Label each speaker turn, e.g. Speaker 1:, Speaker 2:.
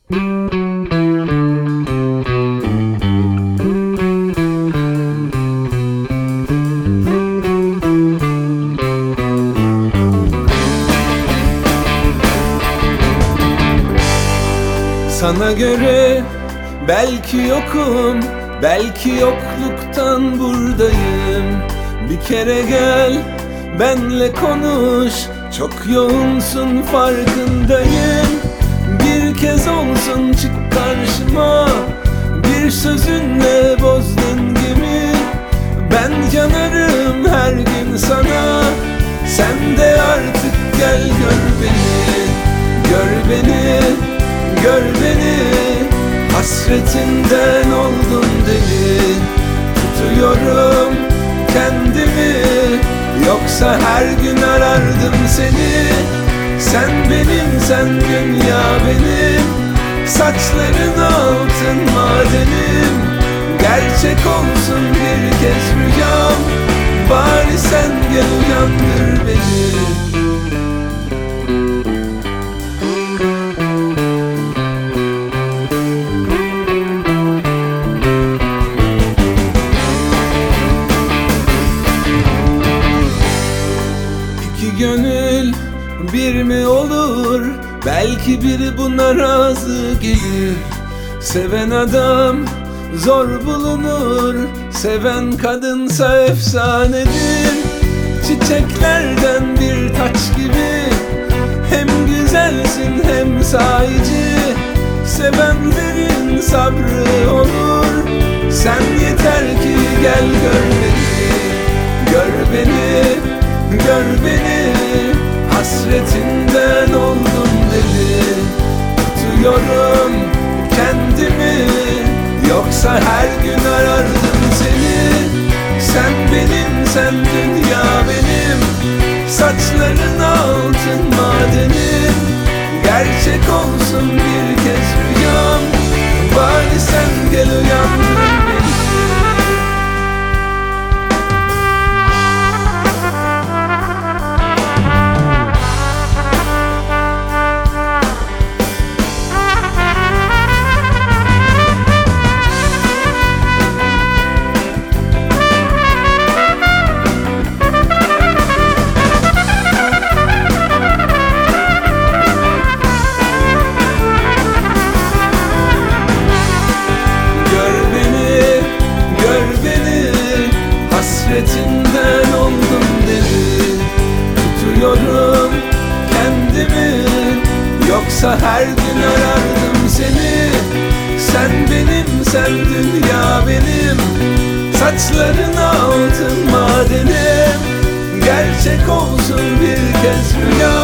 Speaker 1: Sana göre belki yokum, belki yokluktan buradayım. Bir kere gel, benle konuş, çok yoğunsun farkındayım. Bir kez olsun çık karşıma, bir sözünle bozdun gibi. Ben yanarım her gün sana, sen de artık gel gör beni, gör beni. Gör beni, hasretinden oldum deli. Tutuyorum kendimi, yoksa her gün arardım seni. Sen benim, sen dünya benim. Saçların altın madenim. Gerçek olsun bir kez rüyam. Bari sen gel uyandır beni. Gönül bir mi olur? Belki biri buna razı gelir. Seven adam zor bulunur, seven kadınsa efsanedir. Çiçeklerden bir taç gibi, hem güzelsin hem sahici. Sevenlerin sabrı olur. Sen yeter ki gel gör beni, gör beni. Gör beni, hasretinden oldum deli. Tutuyorum kendimi, yoksa her gün arardım seni. Sen benim, sen dünya benim. Saçların altın madenim. Gerçek olsun bir kez rüyam. Bari sen gel uyandır beni. Hasretinden oldum deli. Tutuyorum kendimi, yoksa her gün arardım seni. Sen benim, sen dünya benim. Saçların altın madenim. Gerçek olsun bir kez rüya.